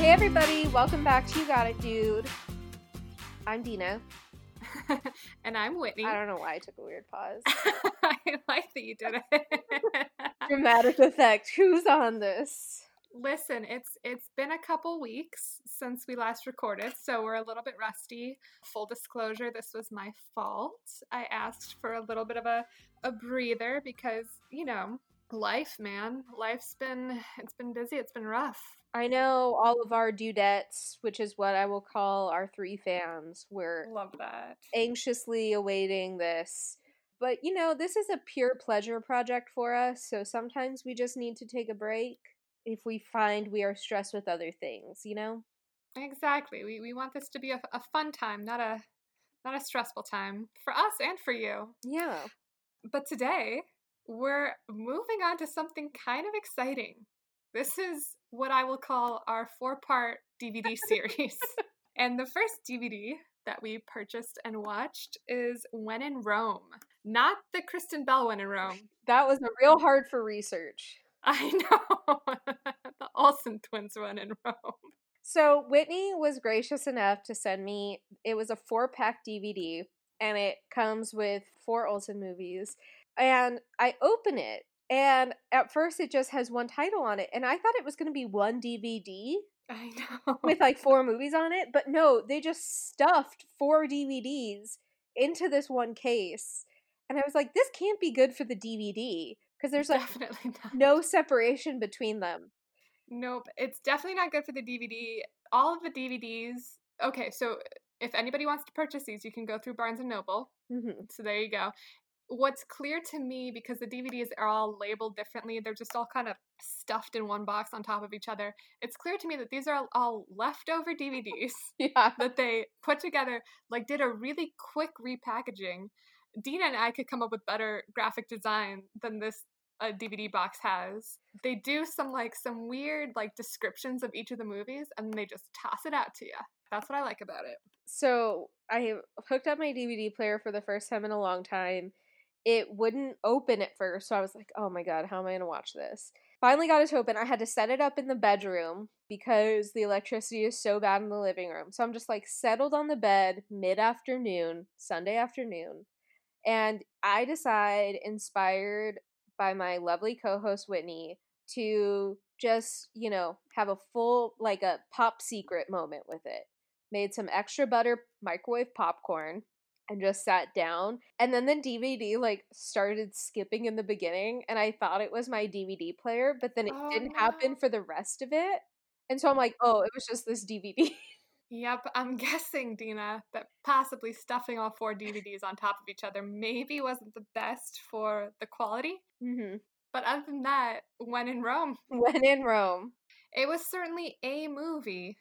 Hey everybody, welcome back to You Got It, Dude. I'm Dina. And I'm Whitney. I don't know why I took a weird pause. I like that you did it. Dramatic effect. Who's on this? Listen, it's been a couple weeks since we last recorded, so we're a little bit rusty. Full disclosure, this was my fault. I asked for a little bit of a breather because, you know, life, man. It's been busy, it's been rough. I know all of our dudettes, which is what I will call our three fans, were Love that. anxiously awaiting this. But, you know, this is a pure pleasure project for us, so sometimes we just need to take a break if we find we are stressed with other things, you know? Exactly. We want this to be a fun time, not a stressful time for us and for you. Yeah. But today, we're moving on to something kind of exciting. This is what I will call our 4-part DVD series. And the first DVD that we purchased and watched is When in Rome. Not the Kristen Bell When in Rome. That was real hard for research. I know. The Olsen twins When in Rome. So Whitney was gracious enough to send me, it was a 4-pack DVD, and it comes with 4 Olsen movies. And I open it, and at first it just has one title on it, and I thought it was going to be one DVD I know. with like 4 movies on it, but no, they just stuffed 4 DVDs into this one case. And I was like, this can't be good for the DVD, because there's like Definitely not. no separation between them. Nope, it's definitely not good for the DVD. All of the DVDs. Okay, so if anybody wants to purchase these, you can go through Barnes & Noble. Mm-hmm. So there you go. What's clear to me, because the DVDs are all labeled differently, they're just all kind of stuffed in one box on top of each other. It's clear to me that these are all leftover DVDs Yeah. that they put together, like did a really quick repackaging. Dina and I could come up with better graphic design than this DVD box has. They do some weird descriptions of each of the movies, and they just toss it out to you. That's what I like about it. So I hooked up my DVD player for the first time in a long time. It wouldn't open at first, so I was like, oh my god, how am I going to watch this? Finally got it to open. I had to set it up in the bedroom because the electricity is so bad in the living room. So I'm just like settled on the bed mid-afternoon, Sunday afternoon, and I decide, inspired by my lovely co-host Whitney, to just, you know, have a full, like a pop secret moment with it. Made some extra butter microwave popcorn and just sat down. And then the DVD started skipping in the beginning, and I thought it was my DVD player, but then it didn't happen for the rest of it. And so I'm like, oh, it was just this DVD. Yep, I'm guessing, Dina, that possibly stuffing all 4 DVDs on top of each other maybe wasn't the best for the quality. Mm-hmm. But other than that, When in Rome. When in Rome. It was certainly a movie.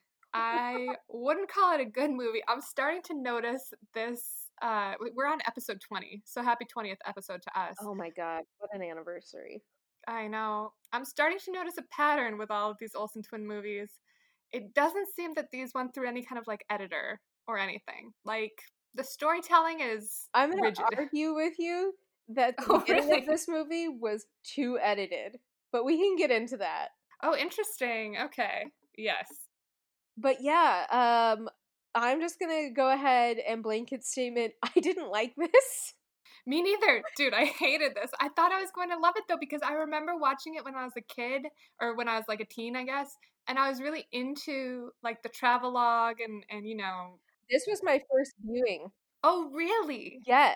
I wouldn't call it a good movie. I'm starting to notice this. We're on episode 20, so happy 20th episode to us. Oh my god, what an anniversary. I know. I'm starting to notice a pattern with all of these Olsen twin movies. It doesn't seem that these went through any kind of editor or anything. Like, the storytelling is I'm going rigid. to argue with you that the beginning of this movie was too edited, but we can get into that. Oh, interesting. Okay. Yes. But yeah, I'm just going to go ahead and blanket statement, I didn't like this. Me neither. Dude, I hated this. I thought I was going to love it, though, because I remember watching it when I was a kid, or when I was, a teen, I guess, and I was really into, the travelogue and, you know... This was my first viewing. Oh, really? Yes.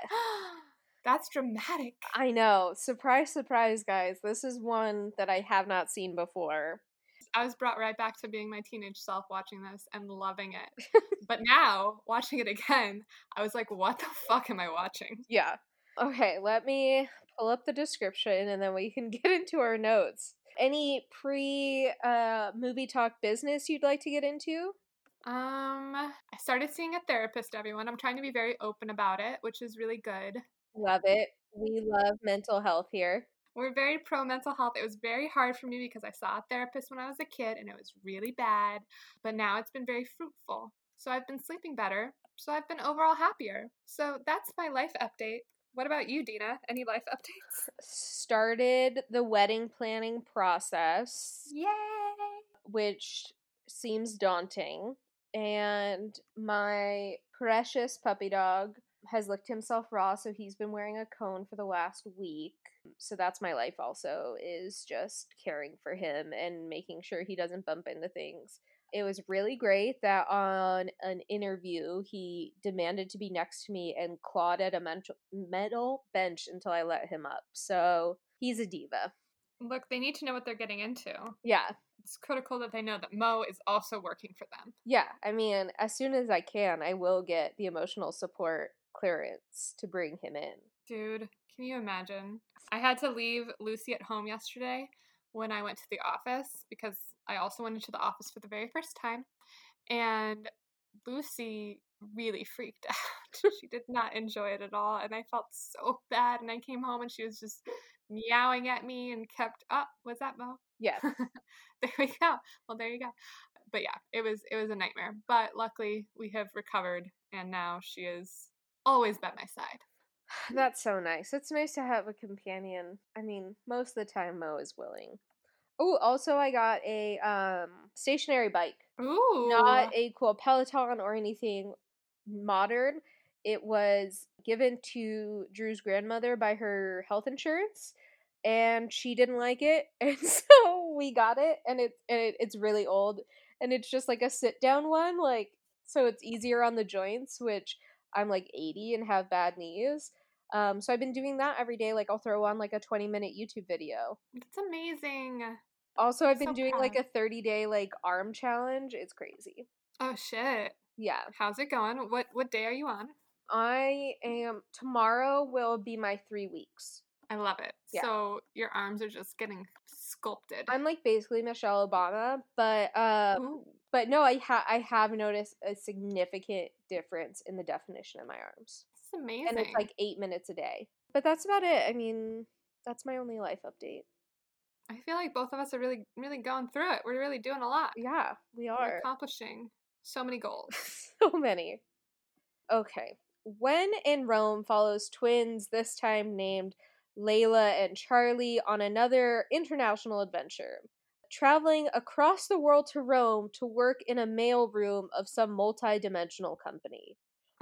That's dramatic. I know. Surprise, surprise, guys. This is one that I have not seen before. I was brought right back to being my teenage self watching this and loving it. But now, watching it again, I was like, what the fuck am I watching? Yeah. Okay, let me pull up the description and then we can get into our notes. Any movie talk business you'd like to get into? I started seeing a therapist, everyone. I'm trying to be very open about it, which is really good. Love it. We love mental health here. We're very pro mental health. It was very hard for me because I saw a therapist when I was a kid and it was really bad, but now it's been very fruitful. So I've been sleeping better. So I've been overall happier. So that's my life update. What about you, Dina? Any life updates? Started the wedding planning process. Yay! Which seems daunting, and my precious puppy dog has licked himself raw, so he's been wearing a cone for the last week. So that's my life also, is just caring for him and making sure he doesn't bump into things. It was really great that on an interview, he demanded to be next to me and clawed at a metal bench until I let him up. So he's a diva. Look, they need to know what they're getting into. Yeah. It's critical that they know that Mo is also working for them. Yeah. I mean, as soon as I can, I will get the emotional support clearance to bring him in. Dude, can you imagine? I had to leave Lucy at home yesterday when I went to the office because I also went into the office for the very first time. And Lucy really freaked out. She did not enjoy it at all. And I felt so bad. And I came home and she was just meowing at me and kept up. Was that Mo? Yeah. There we go. Well, there you go. But yeah, it was a nightmare. But luckily we have recovered and now she is always by my side. That's so nice. It's nice to have a companion. I mean, most of the time Mo is willing. Oh, also I got a stationary bike. Ooh. Not a cool Peloton or anything modern. It was given to Drew's grandmother by her health insurance, and she didn't like it, and so we got it, and it's really old, and it's just like a sit down one, like, so it's easier on the joints, which I'm like 80 and have bad knees. So I've been doing that every day. Like I'll throw on like a 20-minute YouTube video. That's amazing. Also, I've been So doing proud. like a 30-day like arm challenge. It's crazy. Oh shit. Yeah. How's it going? What day are you on? Tomorrow will be my 3 weeks. I love it. Yeah. So your arms are just getting sculpted. I'm like basically Michelle Obama, but no, I have noticed a significant difference in the definition of my arms. It's amazing. And it's like 8 minutes a day. But that's about it. I mean, that's my only life update. I feel like both of us are really, really going through it. We're really doing a lot. Yeah, we are. We're accomplishing so many goals. So many. Okay. When in Rome follows twins, this time named Layla and Charlie, on another international adventure. Traveling across the world to Rome to work in a mailroom of some multi-dimensional company.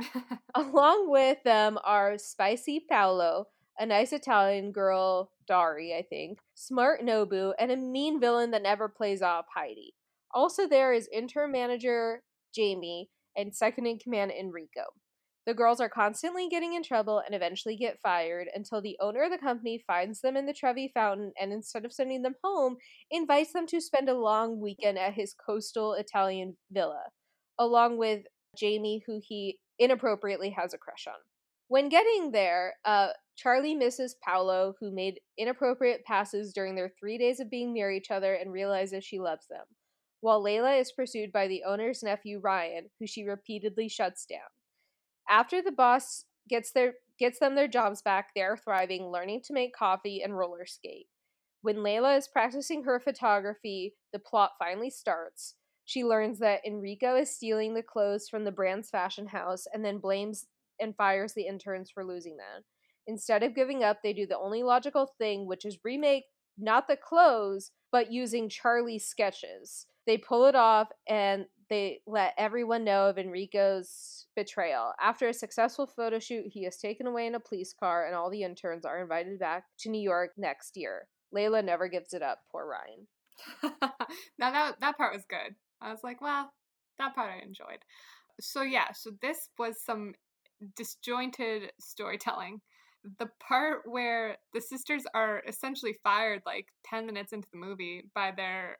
Along with them are Spicy Paolo, a nice Italian girl, Dari, I think, smart Nobu, and a mean villain that never plays off, Heidi. Also there is interim manager Jamie and second in command Enrico. The girls are constantly getting in trouble and eventually get fired until the owner of the company finds them in the Trevi Fountain and instead of sending them home, invites them to spend a long weekend at his coastal Italian villa, along with Jamie, who he inappropriately has a crush on. When getting there, Charlie misses Paolo, who made inappropriate passes during their 3 days of being near each other and realizes she loves them, while Layla is pursued by the owner's nephew Ryan, who she repeatedly shuts down. After the boss gets them their jobs back, they are thriving, learning to make coffee and roller skate. When Layla is practicing her photography, the plot finally starts. She learns that Enrico is stealing the clothes from the brand's fashion house and then blames and fires the interns for losing them. Instead of giving up, they do the only logical thing, which is remake not the clothes, but using Charlie's sketches. They pull it off and they let everyone know of Enrico's betrayal. After a successful photo shoot, he is taken away in a police car and all the interns are invited back to New York next year. Layla never gives it up, poor Ryan. Now that part was good. I was like, well, that part I enjoyed. So yeah, so this was some disjointed storytelling. The part where the sisters are essentially fired like 10 minutes into the movie by their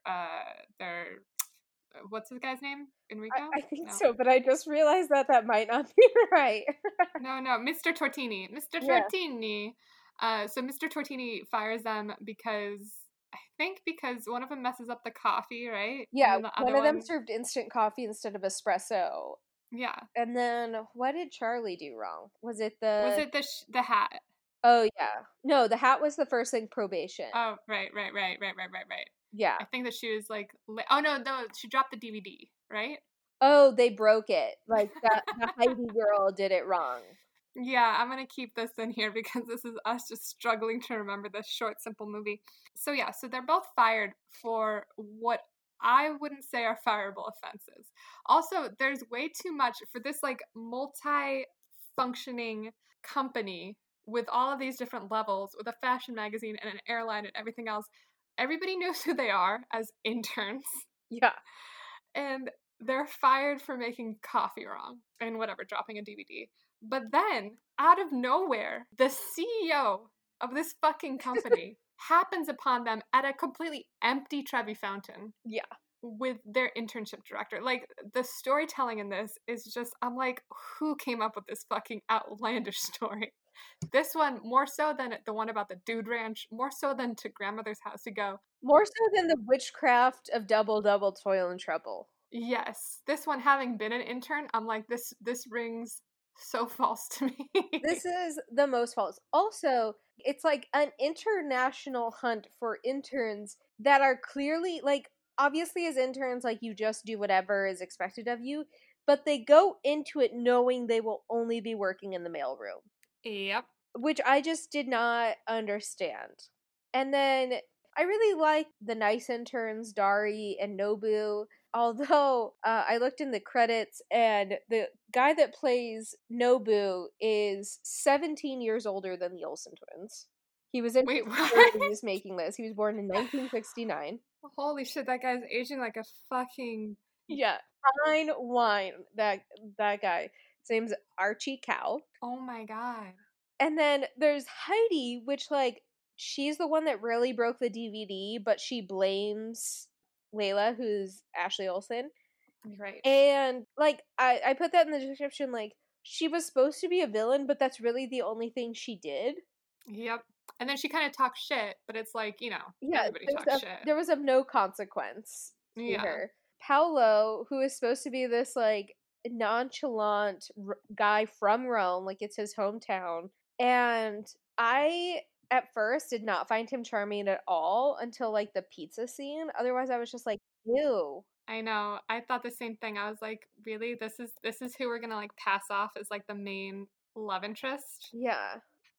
what's his guy's name? Enrico? I think so, but I just realized that might not be right. No, Mr. Tortini. Mr. Yeah. Tortini. So Mr. Tortini fires them because one of them messes up the coffee, right? Yeah, the one of them served instant coffee instead of espresso. Yeah. And then what did Charlie do wrong? Was it the hat? Oh yeah. No, the hat was the first thing, probation. Oh, right. Yeah. I think that she was like, oh no, she dropped the DVD, right? Oh, they broke it. Like the Heidi girl did it wrong. Yeah, I'm gonna keep this in here because this is us just struggling to remember this short, simple movie. So yeah, so they're both fired for what I wouldn't say are fireable offenses. Also, there's way too much for this like multi-functioning company with all of these different levels, with a fashion magazine and an airline and everything else. Everybody knows who they are as interns. Yeah. And they're fired for making coffee wrong and whatever, dropping a DVD. But then, out of nowhere, the CEO of this fucking company happens upon them at a completely empty Trevi Fountain. Yeah. With their internship director. Like, the storytelling in this is just, I'm like, who came up with this fucking outlandish story? This one, more so than the one about the dude ranch, more so than To Grandmother's House to Go. More so than the witchcraft of Double Double Toil and Trouble. Yes. This one, having been an intern, I'm like, this rings so false to me. This is the most false. Also, it's like an international hunt for interns that are clearly, like, obviously as interns, like, you just do whatever is expected of you, but they go into it knowing they will only be working in the mailroom. Yep. Which I just did not understand. And then I really like the nice interns, Dari and Nobu. Although I looked in the credits and the guy that plays Nobu is 17 years older than the Olsen twins. He was in Wait, his what? 30s making this. He was born in 1969. Holy shit, that guy's aging like a fucking... Yeah, fine wine. That guy. His name's Archie Cow. Oh my god. And then there's Heidi, which, like, she's the one that really broke the DVD, but she blames Layla, who's Ashley Olsen. Right. And, like, I put that in the description, like, she was supposed to be a villain, but that's really the only thing she did. Yep. And then she kind of talks shit, but it's like, you know, Yeah, everybody talks shit. there was of no consequence to Yeah. her. Paolo, who is supposed to be this, like, nonchalant guy from Rome, like, it's his hometown. And I, at first, did not find him charming at all until, like, the pizza scene. Otherwise, I was just like, ew. I know. I thought the same thing. I was like, really? This is who we're gonna like pass off as like the main love interest? Yeah.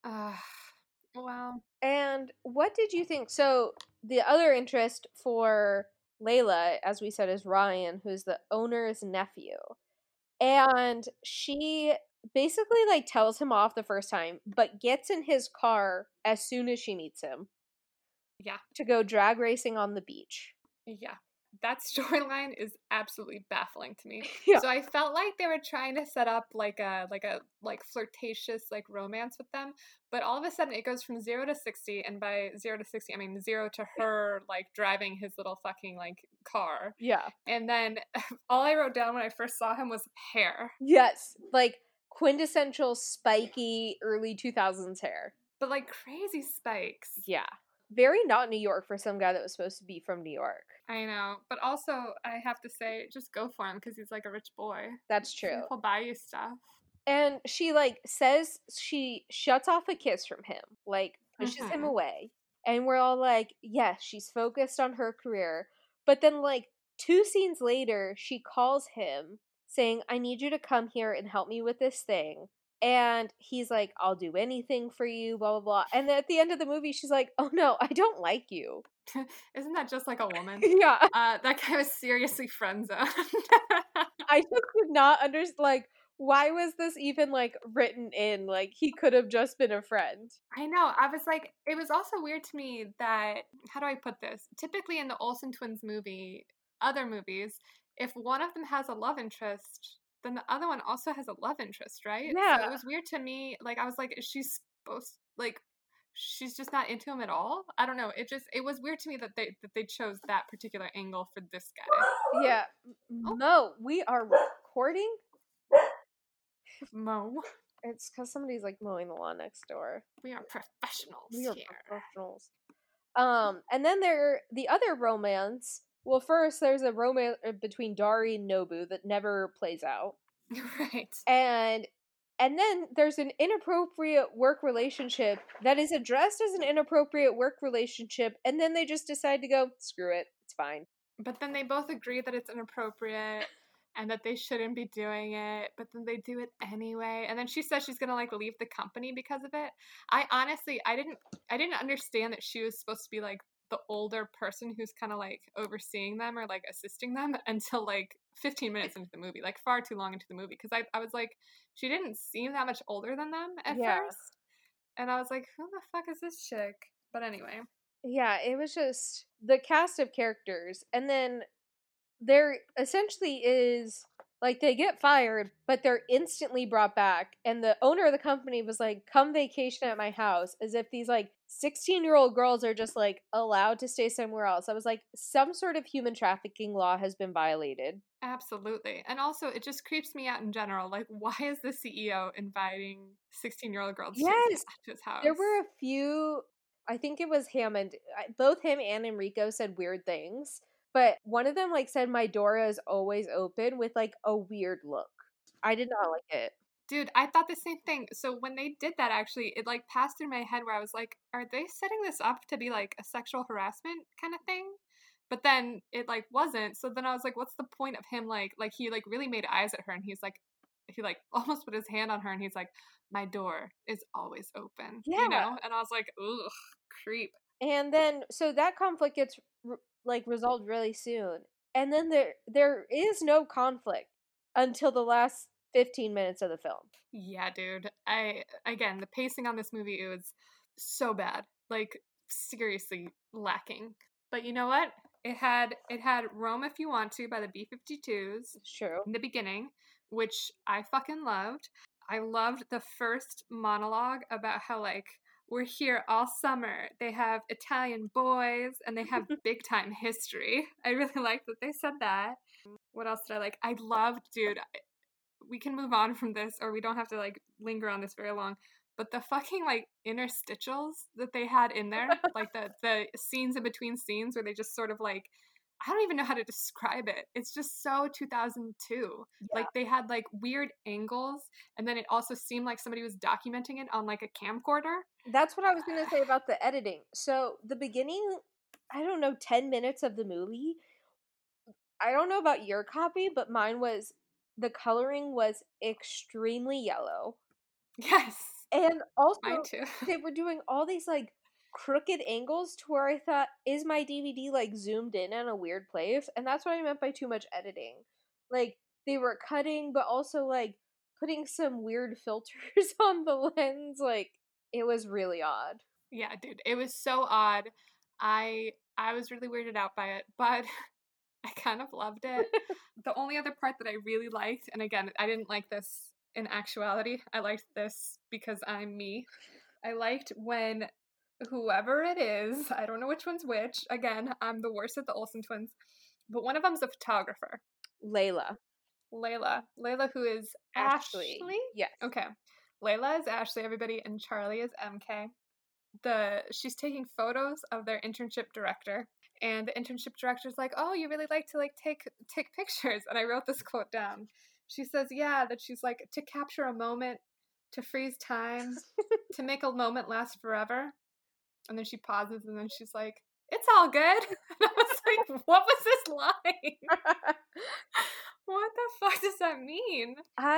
Wow. And what did you think? So, the other interest for Layla, as we said, is Ryan, who's the owner's nephew. And she basically, like, tells him off the first time, but gets in his car as soon as she meets him. Yeah. To go drag racing on the beach. Yeah. That storyline is absolutely baffling to me. Yeah. So I felt like they were trying to set up like a flirtatious like romance with them, but all of a sudden it goes from 0 to 60, and by 0 to 60 I mean 0 to her like driving his little fucking like car. Yeah. And then all I wrote down when I first saw him was hair. Yes, like quintessential spiky early 2000s hair. But like crazy spikes. Yeah. Very not New York for some guy that was supposed to be from New York. I know. But also, I have to say, just go for him because he's like a rich boy. That's true. He'll buy you stuff. And she, like, says she shuts off a kiss from him, like, pushes him away. And we're all like, yes, she's focused on her career. But then, like, 2 scenes later, she calls him saying, I need you to come here and help me with this thing. And he's like, I'll do anything for you, blah, blah, blah. And then at the end of the movie, she's like, oh no, I don't like you. Isn't that just like a woman? Yeah. That guy was seriously friend-zoned. I just could not understand, like, why was this even, like, written in? Like, he could have just been a friend. I know. I was like, it was also weird to me that, how do I put this? Typically in the Olsen twins other movies, if one of them has a love interest, then the other one also has a love interest, right? Yeah. So it was weird to me. Like, I was like, is she supposed, like, she's just not into him at all? I don't know. It was weird to me that they chose that particular angle for this guy. Yeah. Mo, we are recording? Mo. It's because somebody's, like, mowing the lawn next door. We are professionals We are here. professionals. And then the other romance. Well, first there's a romance between Dari and Nobu that never plays out. Right. And then there's an inappropriate work relationship that is addressed as an inappropriate work relationship, and then they just decide to go, screw it, it's fine. But then they both agree that it's inappropriate and that they shouldn't be doing it, but then they do it anyway. And then she says she's gonna like leave the company because of it. I honestly, I didn't understand that she was supposed to be like the older person who's kind of like overseeing them or like assisting them until like 15 minutes into the movie, like far too long into the movie. Because I was like, she didn't seem that much older than them at Yeah. first. And I was like, who the fuck is this chick? But anyway. Yeah, it was just the cast of characters. And then there essentially is like they get fired, but they're instantly brought back. And the owner of the company was like, come vacation at my house, as if these like 16-year-old girls are just like allowed to stay somewhere else. I was like, some sort of human trafficking law has been violated. Absolutely. And also, it just creeps me out in general. Like, why is the CEO inviting 16-year-old girls Yes, to his house? there were a few. I think it was Hammond. Both him and Enrico said weird things, but one of them like said my door is always open with like a weird look. I did not like it. Dude, I thought the same thing. So when they did that, actually, it like passed through my head where I was like, are they setting this up to be like a sexual harassment kind of thing? But then it like wasn't. So then I was like, what's the point of him like he like really made eyes at her and he like almost put his hand on her and he's like, my door is always open. Yeah. You know? And I was like, ugh, creep. And then so that conflict gets like resolved really soon. And then there is no conflict until the last 15 minutes of the film. Yeah, dude. Again, the pacing on this movie, it was so bad. Like seriously lacking. But you know what? It had Roam If You Want To by the B-52s. It's true. In the beginning, which I fucking loved. I loved the first monologue about how like we're here all summer. They have Italian boys and they have big time history. I really liked that they said that. What else did I like? I loved, dude. We can move on from this, or we don't have to like linger on this very long. But the fucking like interstitials that they had in there, like the scenes in between scenes where they just sort of like, I don't even know how to describe it. It's just so 2002. Yeah. Like they had like weird angles, and then it also seemed like somebody was documenting it on like a camcorder. That's what I was going to say about the editing. So the beginning, I don't know, 10 minutes of the movie, I don't know about your copy, but mine was, the coloring was extremely yellow. Yes. And also, mine too. They were doing all these like crooked angles to where I thought, is my DVD like zoomed in a weird place? And that's what I meant by too much editing. Like they were cutting, but also like putting some weird filters on the lens. Like it was really odd. Yeah, dude, it was so odd. I was really weirded out by it, but I kind of loved it. The only other part that I really liked, and again, I didn't like this in actuality. I liked this because I'm me. I liked when whoever it is, I don't know which one's which. Again, I'm the worst at the Olsen twins, but one of them's a photographer. Layla, who is Ashley? Yes. Okay. Layla is Ashley, everybody, and Charlie is MK. She's taking photos of their internship director, and the internship director's like, oh, you really like to like take pictures. And I wrote this quote down. She says, yeah, that she's like, to capture a moment, to freeze time, to make a moment last forever. And then she pauses and then she's like, it's all good. And I was like, what was this line? What the fuck does that mean?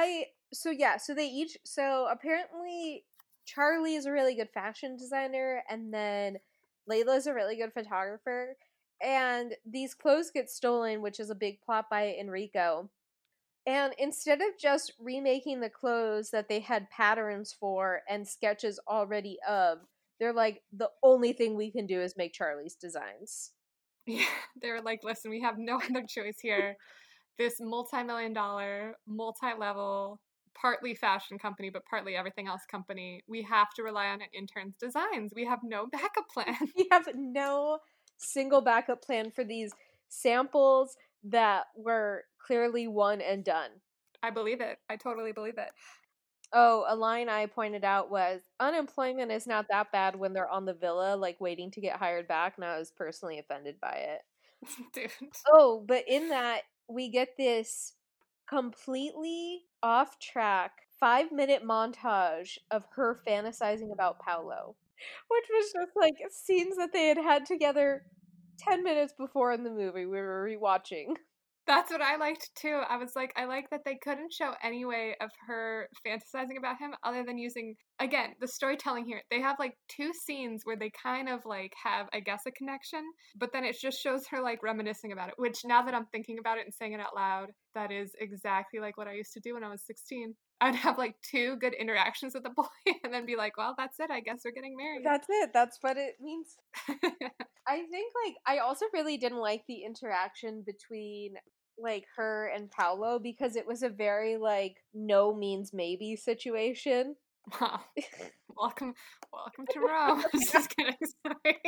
So apparently Charlie is a really good fashion designer, and then Layla's a really good photographer, and these clothes get stolen, which is a big plot by Enrico. And instead of just remaking the clothes that they had patterns for and sketches already of, they're like, the only thing we can do is make Charlie's designs. Yeah, they're like, listen, we have no other choice here. This multi-million-dollar, multi-level, partly fashion company, but partly everything else company, we have to rely on an intern's designs. We have no backup plan. We have no single backup plan for these samples that were clearly one and done. I believe it. I totally believe it. Oh, a line I pointed out was, unemployment is not that bad when they're on the villa, like waiting to get hired back, and I was personally offended by it. Dude. Oh, but in that, we get this completely off track 5-minute montage of her fantasizing about Paolo, which was just like scenes that they had together 10 minutes before in the movie we were rewatching. That's what I liked too. I was like, I like that they couldn't show any way of her fantasizing about him other than using, again, the storytelling here. They have like two scenes where they kind of like have, I guess, a connection, but then it just shows her like reminiscing about it, which now that I'm thinking about it and saying it out loud, that is exactly like what I used to do when I was 16. I'd have like two good interactions with the boy and then be like, well, that's it. I guess we're getting married. That's it. That's what it means. I think, like, I also really didn't like the interaction between, like, her and Paolo because it was a very, like, no means maybe situation. Wow. Welcome to Rome. Just kidding. Sorry.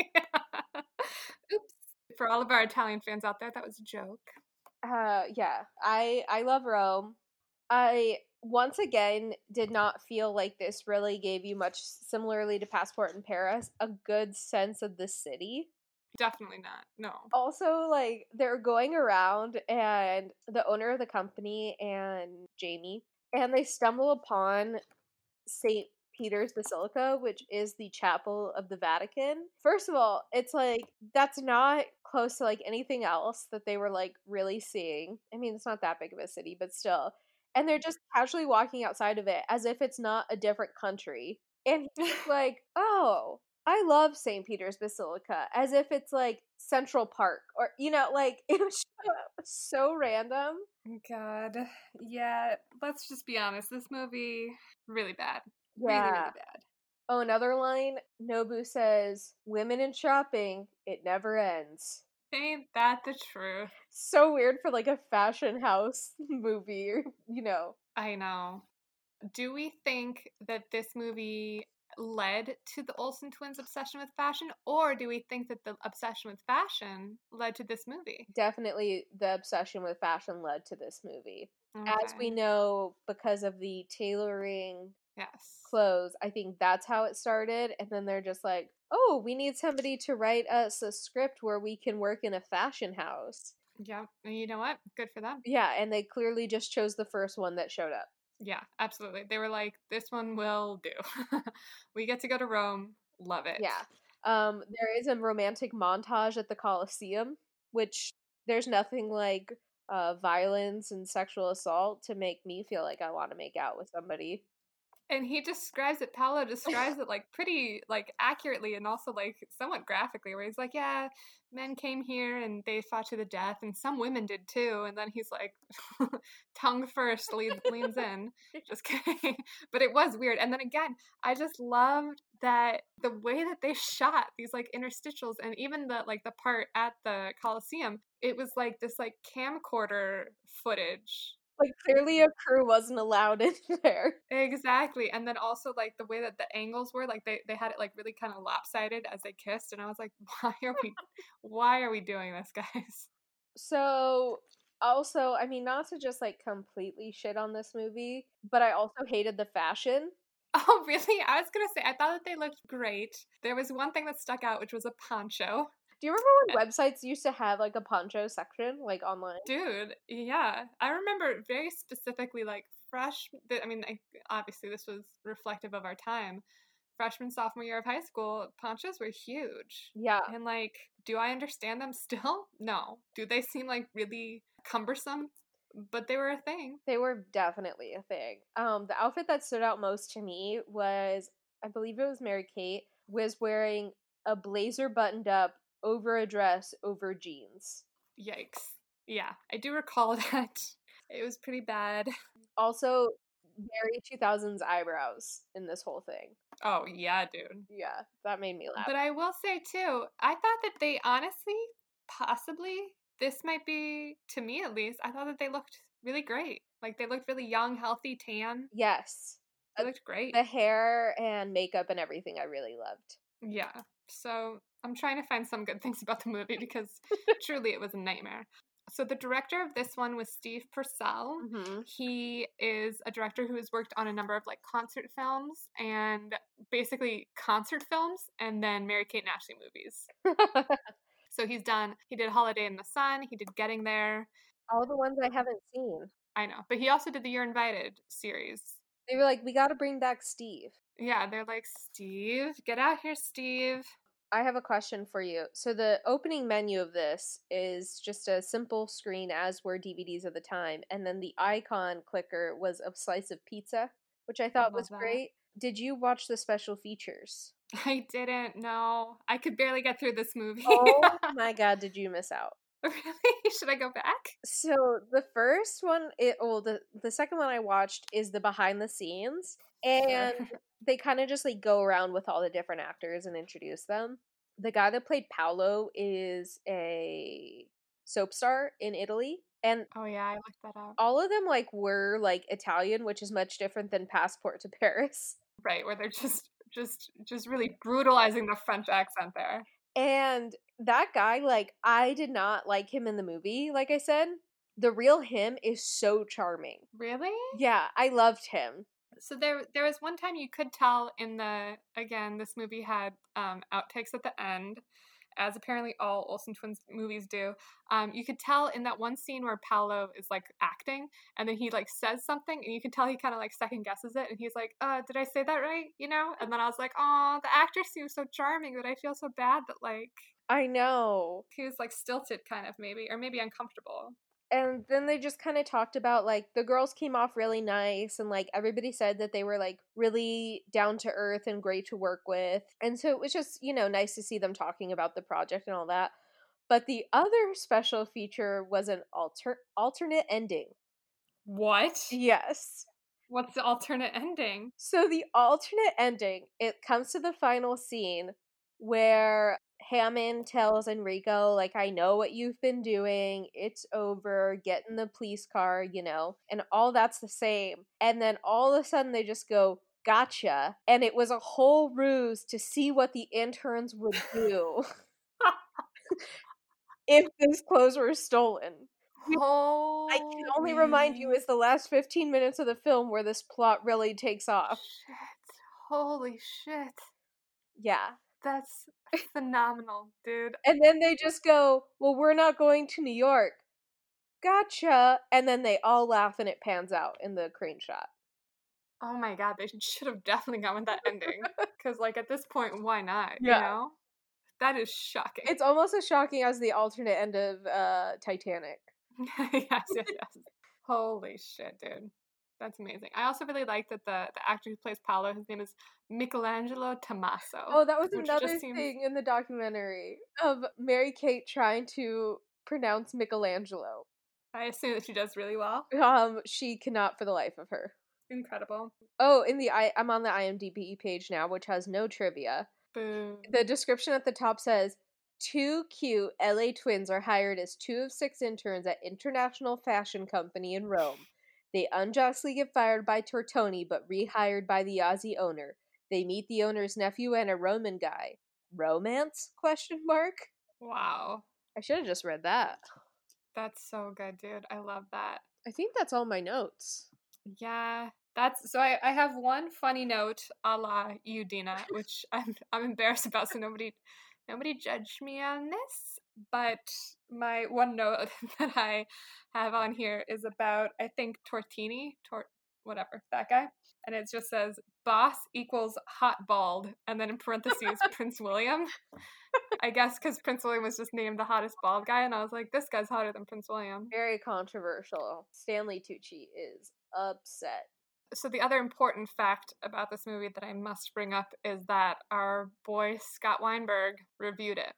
Oops. For all of our Italian fans out there, that was a joke. Yeah. I love Rome. I once again did not feel like this really gave you much, similarly to Passport in Paris, a good sense of the city. Definitely not. No. Also, like, they're going around and the owner of the company and Jamie, and they stumble upon St. Peter's Basilica, which is the chapel of the Vatican. First of all, it's like that's not close to like anything else that they were like really seeing. I mean, it's not that big of a city, but still. And they're just casually walking outside of it as if it's not a different country. And he's like, "Oh, I love St. Peter's Basilica," as if it's like Central Park or like it was so random. God. Yeah, let's just be honest. This movie, really bad. Yeah. Really, really bad. Oh, another line. Nobu says, "Women in shopping, it never ends." Ain't that the truth? So weird for like a fashion house movie, I know. Do we think that this movie led to the Olsen twins' obsession with fashion, or do we think that the obsession with fashion led to this movie? Definitely the obsession with fashion led to this movie. Okay. As we know, because of the tailoring Yes. clothes, I think that's how it started. And then they're just like, "Oh, we need somebody to write us a script where we can work in a fashion house." Yeah. And you know what? Good for them. Yeah, and they clearly just chose the first one that showed up. Yeah, absolutely. They were like, this one will do. We get to go to Rome. Love it. Yeah. There is a romantic montage at the Colosseum, which there's nothing like violence and sexual assault to make me feel like I want to make out with somebody. And he describes it, Paolo describes it like pretty like accurately and also like somewhat graphically, where he's like, yeah, men came here and they fought to the death and some women did too. And then he's like, tongue first leans in. Just kidding. But it was weird. And then again, I just loved that the way that they shot these like interstitials and even the like the part at the Colosseum, it was like this like camcorder footage. Like clearly a crew wasn't allowed in there. Exactly. And then also like the way that the angles were, like they had it like really kind of lopsided as they kissed, and I was like, why are we doing this, guys? So also, I mean, not to just like completely shit on this movie, but I also hated the fashion. Oh, really? I was gonna say I thought that they looked great. There was one thing that stuck out, which was a poncho. Do you remember when websites used to have like a poncho section, like online? Dude, yeah. I remember very specifically like obviously this was reflective of our time. Freshman, sophomore year of high school, ponchos were huge. Yeah. And like, do I understand them still? No. Do they seem like really cumbersome? But they were a thing. They were definitely a thing. The outfit that stood out most to me was, I believe it was Mary Kate, was wearing a blazer buttoned up over a dress over jeans. Yikes. Yeah, I do recall that. It was pretty bad. Also, very 2000s eyebrows in this whole thing. Oh, yeah, dude. Yeah, that made me laugh. But I will say, too, I thought that they honestly, possibly, this might be, to me at least, I thought that they looked really great. Like, they looked really young, healthy, tan. Yes. They looked great. The hair and makeup and everything I really loved. Yeah. So I'm trying to find some good things about the movie because truly it was a nightmare. So the director of this one was Steve Purcell. Mm-hmm. He is a director who has worked on a number of like concert films and basically concert films and then Mary Kate and Ashley movies. So he did Holiday in the Sun, he did Getting There. All the ones I haven't seen. I know, but he also did the You're Invited series. They were like, we gotta bring back Steve. Yeah, they're like, Steve, get out here, Steve. I have a question for you. So the opening menu of this is just a simple screen, as were DVDs of the time, and then the icon clicker was a slice of pizza, which I I thought love was that. great. Did you watch the special features? I didn't know. I could barely get through this movie. Oh my god, did you miss out? Really? Should I go back? So the first one, the second one I watched is the behind the scenes, Sure. and they kind of just like go around with all the different actors and introduce them. The guy that played Paolo is a soap star in Italy, and Oh yeah, I looked that up. all of them like were like Italian, which is much different than Passport to Paris. Right, where they're just really brutalizing the French accent there. And that guy, like, I did not like him in the movie, like I said. The real him is so charming. Really? Yeah, I loved him. So there was one time you could tell in the, again, this movie had outtakes at the end, as apparently all Olsen twins movies do. You could tell in that one scene where Paolo is like acting, and then he like says something, and you can tell he kind of like second guesses it, and he's like, did I say that right? You know? And then I was like, oh, the actor seems so charming, but I feel so bad that like I know. he was like stilted kind of, maybe, or maybe uncomfortable. And then they just kind of talked about like the girls came off really nice, and like everybody said that they were like really down to earth and great to work with. And so it was just, nice to see them talking about the project and all that. But the other special feature was an alternate ending. What? Yes. What's the alternate ending? So the alternate ending, it comes to the final scene where Hammond tells Enrico, like, I know what you've been doing. It's over. Get in the police car, and all that's the same. And then all of a sudden they just go, gotcha. And it was a whole ruse to see what the interns would do if those clothes were stolen. I can only remind you, Holy is the last 15 minutes of the film where this plot really takes off. shit. Holy shit. Yeah. That's phenomenal, dude. And then they just go, well, we're not going to New York. Gotcha. And then they all laugh and it pans out in the crane shot. Oh my god, they should have definitely gone with that ending. Because, like, at this point, why not? Yeah. You know? That is shocking. It's almost as shocking as the alternate end of Titanic. Yes. Holy shit, dude. That's amazing. I also really like that the actor who plays Paolo, his name is Michelangelo Tommaso. Oh, that was which another just seems- thing in the documentary of Mary Kate trying to pronounce Michelangelo. I assume that she does really well. She cannot for the life of her. Incredible. Oh, I'm on the IMDb page now, which has no trivia. Boom. The description at the top says, 2 cute LA twins are hired as 2 of 6 interns at International Fashion Company in Rome. They unjustly get fired by Tortoni, but rehired by the Aussie owner. They meet the owner's nephew and a Roman guy. Romance? ? Wow. I should have just read that. That's so good, dude. I love that. I think that's all my notes. Yeah. That's so I have one funny note a la you, Dina, which I'm embarrassed about, so nobody judge me on this. But my one note that I have on here is about, I think, Tortini, whatever, that guy. And it just says boss equals hot bald, and then in parentheses Prince William. I guess because Prince William was just named the hottest bald guy, and I was like, this guy's hotter than Prince William. Very controversial. Stanley Tucci is upset. So the other important fact about this movie that I must bring up is that our boy Scott Weinberg reviewed it.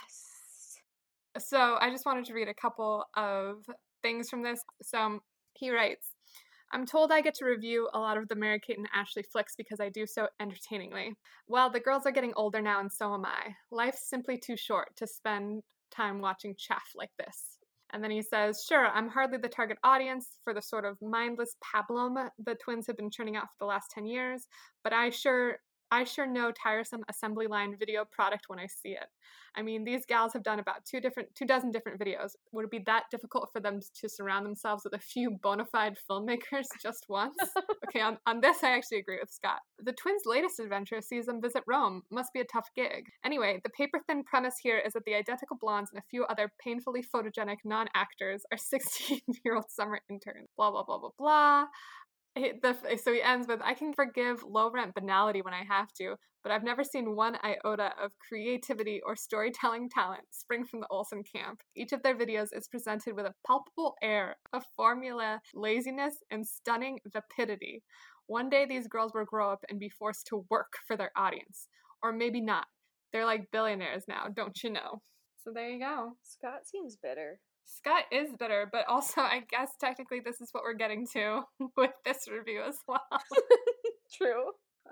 Yes. So I just wanted to read a couple of things from this. So he writes, I'm told I get to review a lot of the Mary-Kate and Ashley flicks because I do so entertainingly. Well, the girls are getting older now and so am I. Life's simply too short to spend time watching chaff like this. And then he says, sure, I'm hardly the target audience for the sort of mindless pablum the twins have been churning out for the last 10 years, but I sure know tiresome assembly line video product when I see it. I mean, these gals have done about 2 dozen different videos. Would it be that difficult for them to surround themselves with a few bona fide filmmakers just once? Okay, on this I actually agree with Scott. The twins' latest adventure sees them visit Rome. Must be a tough gig. Anyway, the paper-thin premise here is that the identical blondes and a few other painfully photogenic non-actors are 16-year-old summer interns. Blah, blah, blah, blah, blah. So he ends with, I can forgive low rent banality when I have to, but I've never seen one iota of creativity or storytelling talent spring from the Olsen camp. Each of their videos is presented with a palpable air of formula, laziness, and stunning vapidity. One day these girls will grow up and be forced to work for their audience. Or maybe not. They're like billionaires now, don't you know? So there you go. Scott seems bitter. Scott is bitter, but also I guess technically this is what we're getting to with this review as well. True.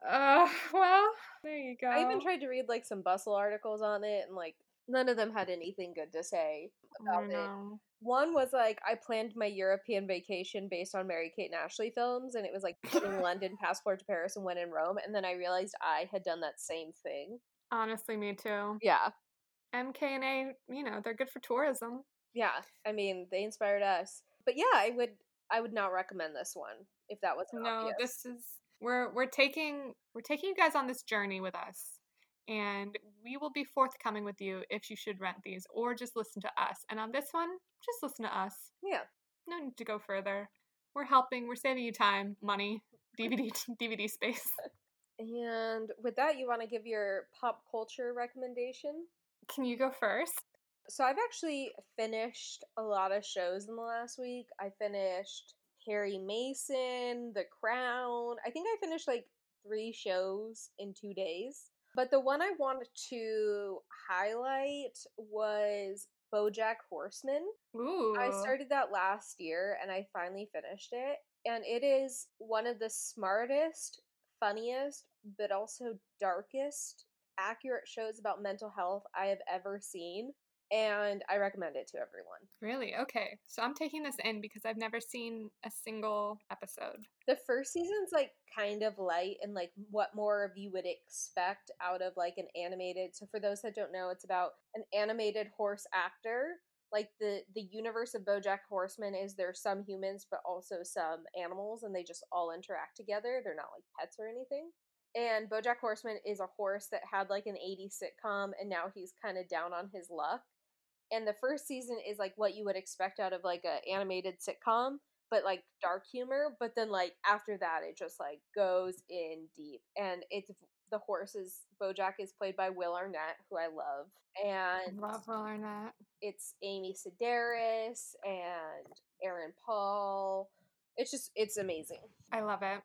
Well, there you go. I even tried to read like some Bustle articles on it, and like none of them had anything good to say about it. One was like, I planned my European vacation based on Mary Kate and Ashley films, and it was like putting London, Passport to Paris, and When in Rome, and then I realized I had done that same thing. Honestly, me too. Yeah. MK&A, they're good for tourism. Yeah, I mean, they inspired us. But yeah, I would not recommend this one if that was No, obvious. this is we're taking you guys on this journey with us, and we will be forthcoming with you if you should rent these or just listen to us. And on this one, just listen to us. Yeah. No need to go further. We're helping. We're saving you time, money, DVD space. And with that, you want to give your pop culture recommendation? Can you go first? So I've actually finished a lot of shows in the last week. I finished Carrie Mason, The Crown. I think I finished like 3 shows in 2 days. But the one I wanted to highlight was BoJack Horseman. Ooh. I started that last year and I finally finished it. And it is one of the smartest, funniest, but also darkest, accurate shows about mental health I have ever seen. And I recommend it to everyone. Really? Okay. So I'm taking this in because I've never seen a single episode. The first season's like kind of light and like what more of you would expect out of like an animated. So for those that don't know, it's about an animated horse actor. Like the universe of BoJack Horseman is there's some humans but also some animals, and they just all interact together. They're not like pets or anything. And BoJack Horseman is a horse that had like an 80s sitcom, and now he's kind of down on his luck. And the first season is like what you would expect out of like an animated sitcom, but like dark humor. But then like after that, it just like goes in deep. And it's the horses. BoJack is played by Will Arnett, who I love, and Love Will Arnett. It's Amy Sedaris and Aaron Paul. It's amazing. I love it.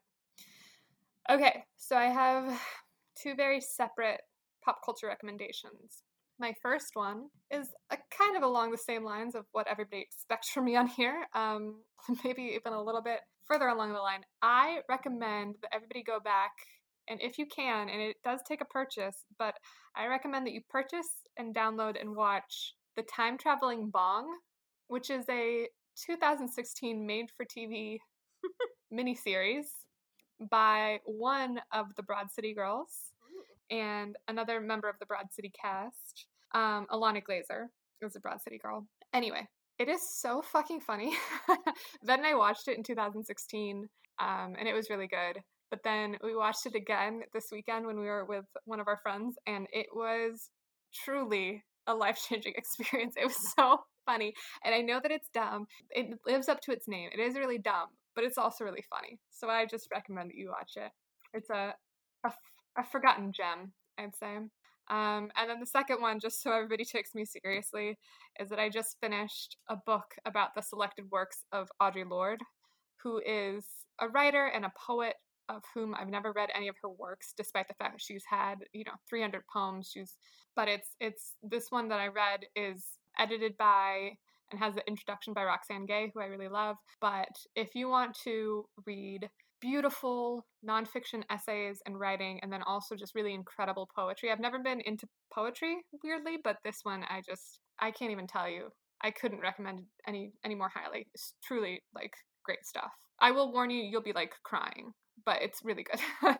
Okay, so I have 2 very separate pop culture recommendations. My first one is kind of along the same lines of what everybody expects from me on here, maybe even a little bit further along the line. I recommend that everybody go back, and if you can, and it does take a purchase, but I recommend that you purchase and download and watch The Time Traveling Bong, which is a 2016 made-for-TV miniseries by one of the Broad City Girls and another member of the Broad City cast. Alana Glazer is a Broad City girl. Anyway, it is so fucking funny. Ven and I watched it in 2016, and it was really good. But then we watched it again this weekend when we were with one of our friends, and it was truly a life-changing experience. It was so funny. And I know that it's dumb. It lives up to its name. It is really dumb, but it's also really funny. So I just recommend that you watch it. It's a forgotten gem, I'd say. And then the second one, just so everybody takes me seriously, is that I just finished a book about the selected works of Audre Lorde, who is a writer and a poet of whom I've never read any of her works, despite the fact that she's had, 300 poems. But it's this one that I read is edited by and has the introduction by Roxane Gay, who I really love. But if you want to read beautiful nonfiction essays and writing, and then also just really incredible poetry. I've never been into poetry, weirdly, but this one I can't even tell you. I couldn't recommend it any more highly. It's truly like great stuff. I will warn you, you'll be like crying, but it's really good.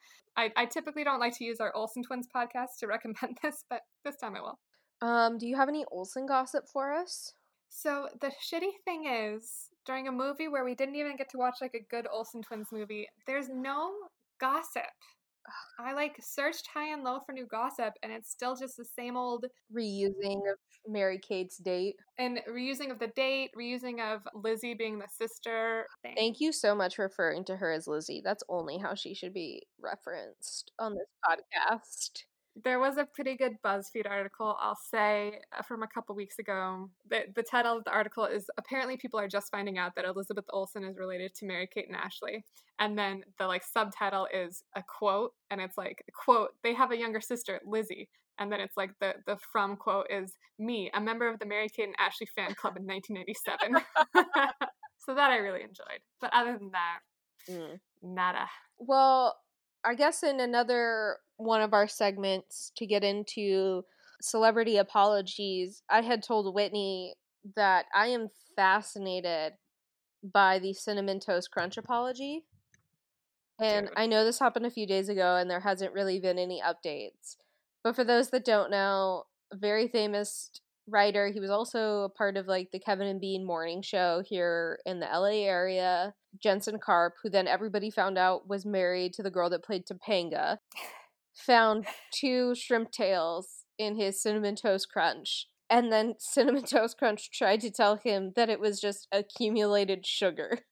I typically don't like to use our Olsen Twins podcast to recommend this, but this time I will. Do you have any Olsen gossip for us? So the shitty thing is, during a movie where we didn't even get to watch like a good Olsen Twins movie, there's no gossip. I like searched high and low for new gossip, and it's still just the same old Reusing of Mary-Kate's date. and reusing of the date, reusing of Lizzie being the sister thing. Thank you so much for referring to her as Lizzie. That's only how she should be referenced on this podcast. There was a pretty good BuzzFeed article, I'll say, from a couple weeks ago. The title of the article is apparently people are just finding out that Elizabeth Olsen is related to Mary-Kate and Ashley. And then the like subtitle is a quote, and it's like, quote, they have a younger sister, Lizzie. And then it's like the from quote is me, a member of the Mary-Kate and Ashley fan club in 1987. So that I really enjoyed. But other than that, nada. Well, I guess in another one of our segments to get into celebrity apologies, I had told Whitney that I am fascinated by the Cinnamon Toast Crunch apology. And Dude. I know this happened a few days ago and there hasn't really been any updates. But for those that don't know, a very famous writer, he was also a part of like the Kevin and Bean morning show here in the LA area, Jensen Karp, who then everybody found out was married to the girl that played Topanga, found 2 shrimp tails in his Cinnamon Toast Crunch. And then Cinnamon Toast Crunch tried to tell him that it was just accumulated sugar.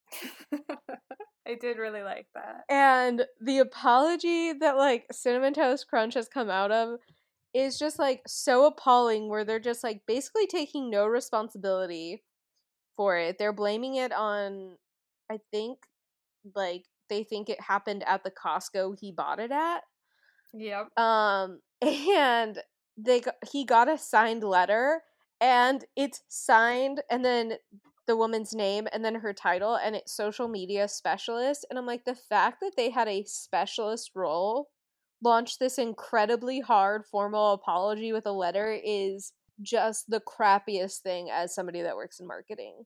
I did really like that. And the apology that like Cinnamon Toast Crunch has come out of is just like so appalling, where they're just like basically taking no responsibility for it. They're blaming it on, I think, like they think it happened at the Costco he bought it at. Yep. And he got a signed letter, and it's signed, and then the woman's name, and then her title, and it's social media specialist. And I'm like, the fact that they had a specialist role launch this incredibly hard formal apology with a letter is just the crappiest thing as somebody that works in marketing.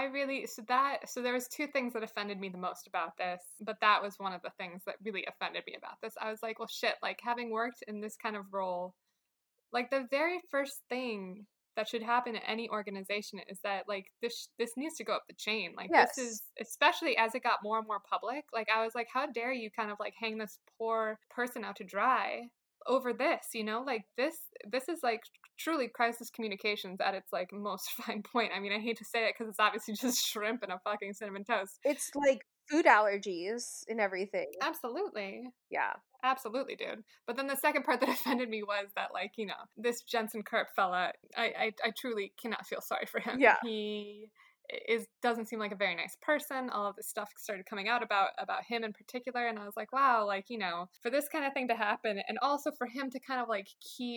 So there was 2 things that offended me the most about this, but that was one of the things that really offended me about this. I was like, well, shit, like having worked in this kind of role, like the very first thing that should happen at any organization is that like this needs to go up the chain. Like Yes. This is, especially as it got more and more public, like I was like, how dare you kind of like hang this poor person out to dry over this, you know? Like this is like truly crisis communications at its like most fine point. I mean, I hate to say it because it's obviously just shrimp and a fucking cinnamon toast. It's like food allergies and everything. Absolutely. Yeah. Absolutely, dude. But then the second part that offended me was that, like, you know, this Jensen Karp fella, I truly cannot feel sorry for him. Yeah. He doesn't seem like a very nice person. All of this stuff started coming out about him in particular, and I was like, wow, like, you know, for this kind of thing to happen, and also for him to kind of like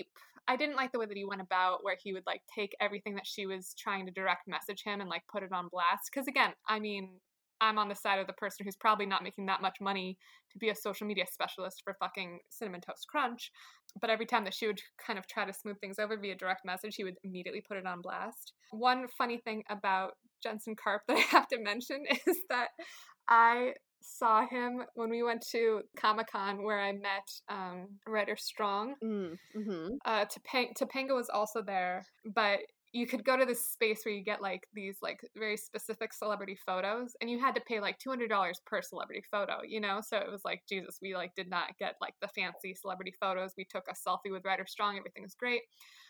I didn't like the way that he went about where he would like take everything that she was trying to direct message him and like put it on blast. Because again, I mean, I'm on the side of the person who's probably not making that much money to be a social media specialist for fucking Cinnamon Toast Crunch. But every time that she would kind of try to smooth things over via direct message, he would immediately put it on blast. One funny thing about Jensen Karp that I have to mention is that I saw him when we went to Comic-Con where I met Ryder Strong. Mm-hmm. Topanga was also there, but you could go to this space where you get like these like very specific celebrity photos, and you had to pay like $200 per celebrity photo, you know? So it was like, Jesus, we like did not get like the fancy celebrity photos. We took a selfie with Ryder Strong. Everything was great.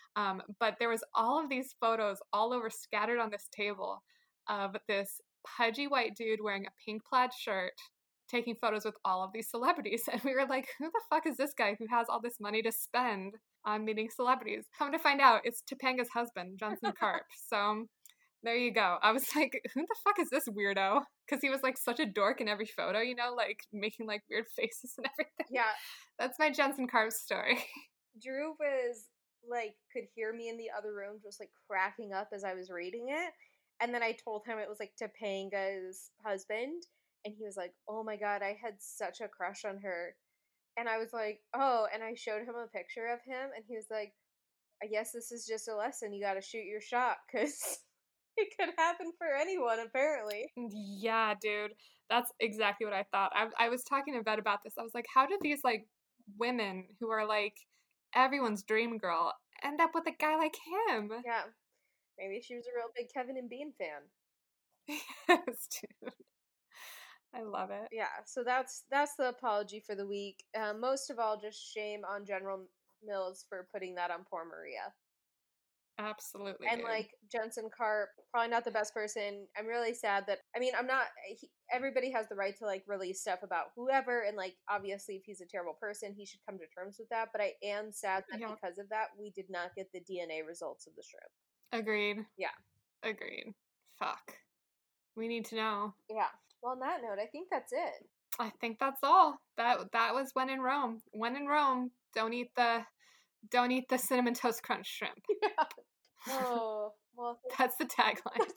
But there was all of these photos all over scattered on this table of this pudgy white dude wearing a pink plaid shirt taking photos with all of these celebrities. And we were like, who the fuck is this guy who has all this money to spend on meeting celebrities? Come to find out, it's Topanga's husband, Jensen Karp. So there you go. I was like, who the fuck is this weirdo? Because he was like such a dork in every photo, you know, like making like weird faces and everything. Yeah. That's my Jensen Karp story. Drew was like, could hear me in the other room just like cracking up as I was reading it. And then I told him it was like Topanga's husband. And he was like, oh my God, I had such a crush on her. And I was like, oh, and I showed him a picture of him. And he was like, I guess this is just a lesson. You got to shoot your shot because it could happen for anyone, apparently. Yeah, dude. That's exactly what I thought. I was talking to Vet about this. I was like, how did these like women who are like everyone's dream girl end up with a guy like him? Yeah. Maybe she was a real big Kevin and Bean fan. Yes, dude. I love it. Yeah, so that's the apology for the week. Most of all, just shame on General Mills for putting that on poor Maria. Absolutely, And dude. like Jensen Karp, probably not the best person. I'm really sad that I'm not. Everybody has the right to like release stuff about whoever, and like obviously, if he's a terrible person, he should come to terms with that. But I am sad that Yep. because of that, we did not get the DNA results of the shrimp. Agreed. Yeah. Agreed. Fuck. We need to know. Yeah. Well, on that note, I think that's it. I think that's all. That was when in Rome. When in Rome, don't eat the cinnamon toast crunch shrimp. Yeah. Oh, well. That's the tagline.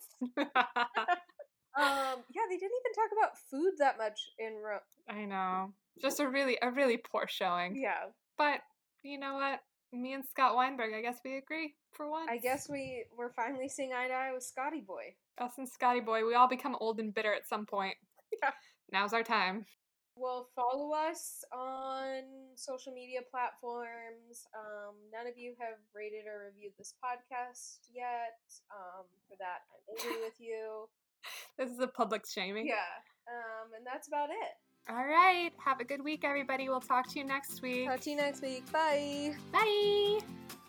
Yeah, they didn't even talk about food that much in Rome. I know. Just a really poor showing. Yeah. But you know what? Me and Scott Weinberg, I guess we agree for once. I guess we're finally seeing eye to eye with Scotty Boy. Us and Scotty Boy, we all become old and bitter at some point. Yeah. Now's our time. Well, follow us on social media platforms. None of you have rated or reviewed this podcast yet. For that, I'm angry with you. This is a public shaming. Yeah. And that's about it. All right. Have a good week, everybody. We'll talk to you next week. Talk to you next week. Bye. Bye.